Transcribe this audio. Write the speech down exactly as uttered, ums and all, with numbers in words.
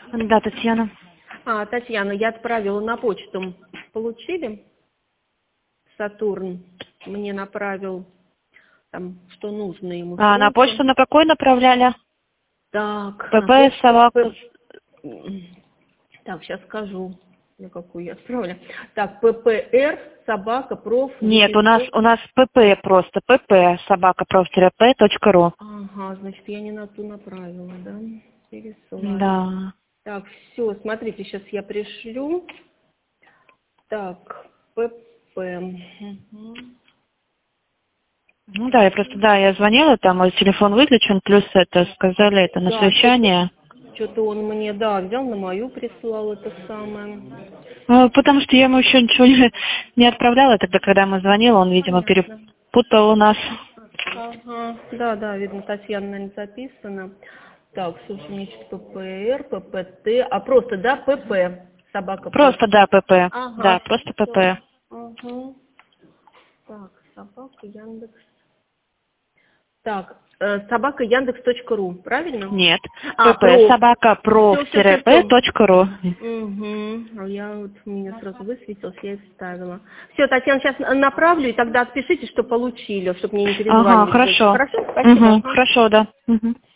Да, Татьяна. А, Татьяна, я отправила на почту. Получили? Сатурн мне направил, там, что нужно ему. А, на почту на какой направляли? Так, на ПП, почту. собака. Так, сейчас скажу, на какую я отправила. Так, ППР, собака, проф. Нет, у нас у нас ПП просто. ПП, собака, проф-п.ру. Ага, значит, я не на ту направила, да? Пересылаю. Да. Так, все, смотрите, сейчас я пришлю. Так, ПП. Угу. Ну да, я просто, да, я звонила, там мой телефон выключен, плюс это, сказали, это на Да, совещание. Что-то он мне, да, взял, на мою прислал это самое. Ну, потому что я ему еще ничего не, не отправляла, тогда, когда мы звонили, он, видимо, Понятно. перепутал у нас. Ага, да, да, видно, Татьяна, наверное, записано. Так, слушай, мне что-то ППР, ППТ, а просто, да, ПП, собака Просто, просто. да, ПП. Да, Ага, просто все. ПП. Ага. Так, собака Яндекс. Так, э, собака Яндекс.ру, правильно? Нет. А, ПП, проф. собака, Все, все, все, все. проф-п.ру. Угу. А я вот, у меня сразу высветилось, я и вставила. Все, Татьяна, сейчас направлю, и тогда отпишите, что получили, чтобы мне не Ага, перезванивать больше. хорошо. Хорошо? Спасибо. Угу, Ага. хорошо, да. Угу.